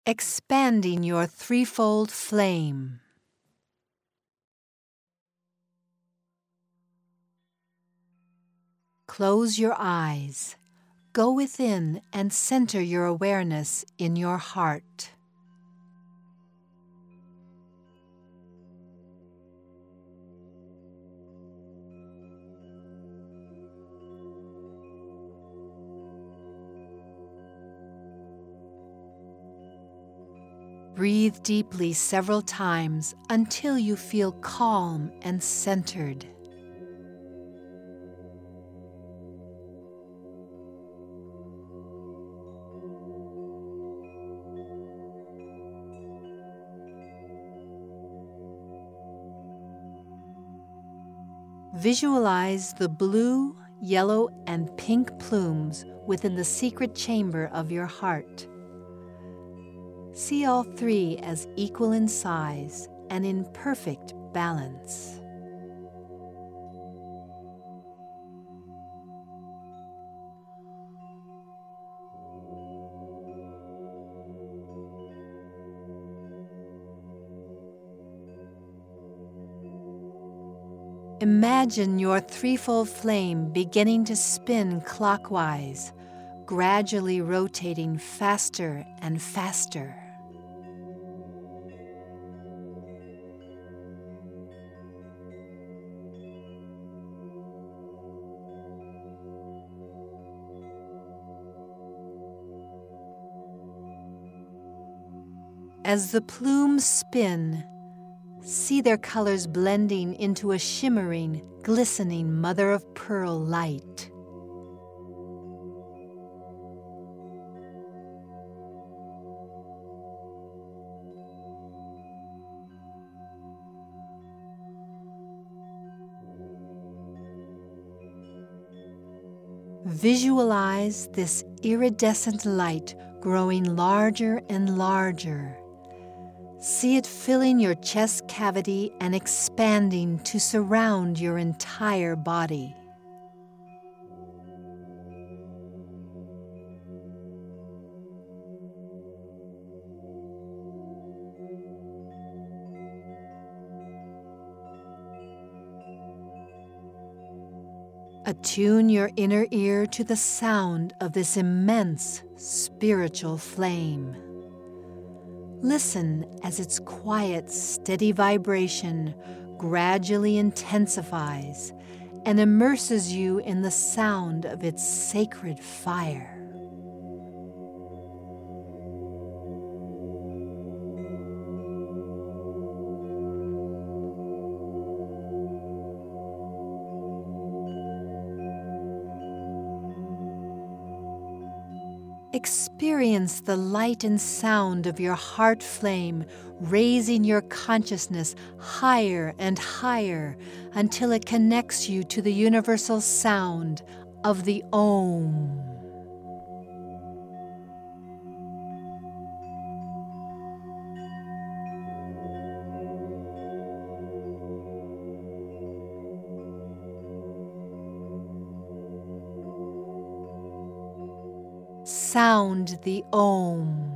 expanding your threefold flame. Close your eyes. Go within and center your awareness in your heart. Breathe deeply several times until you feel calm and centered. Visualize the blue, yellow, and pink plumes within the secret chamber of your heart. See all three as equal in size and in perfect balance. Imagine your threefold flame beginning to spin clockwise, gradually rotating faster and faster. As the plumes spin, see their colors blending into a shimmering, glistening mother-of-pearl light. Visualize this iridescent light growing larger and larger. See it filling your chest cavity and expanding to surround your entire body. Attune your inner ear to the sound of this immense spiritual flame. Listen as its quiet, steady vibration gradually intensifies and immerses you in the sound of its sacred fire. Experience the light and sound of your heart flame, raising your consciousness higher and higher until it connects you to the universal sound of the Om. Sound the Om.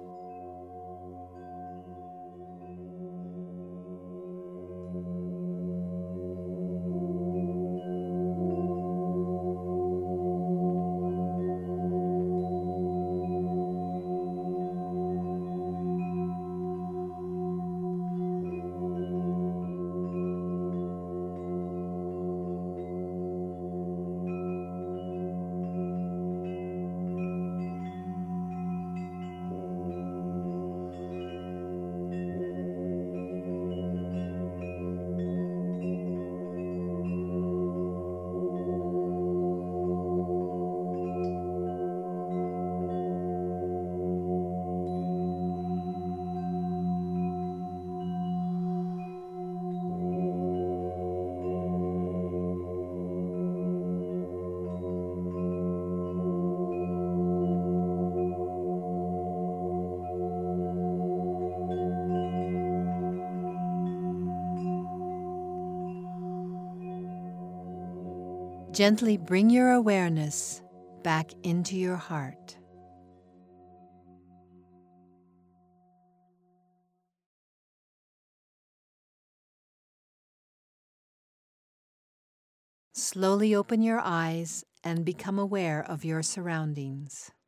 Gently bring your awareness back into your heart. Slowly open your eyes and become aware of your surroundings.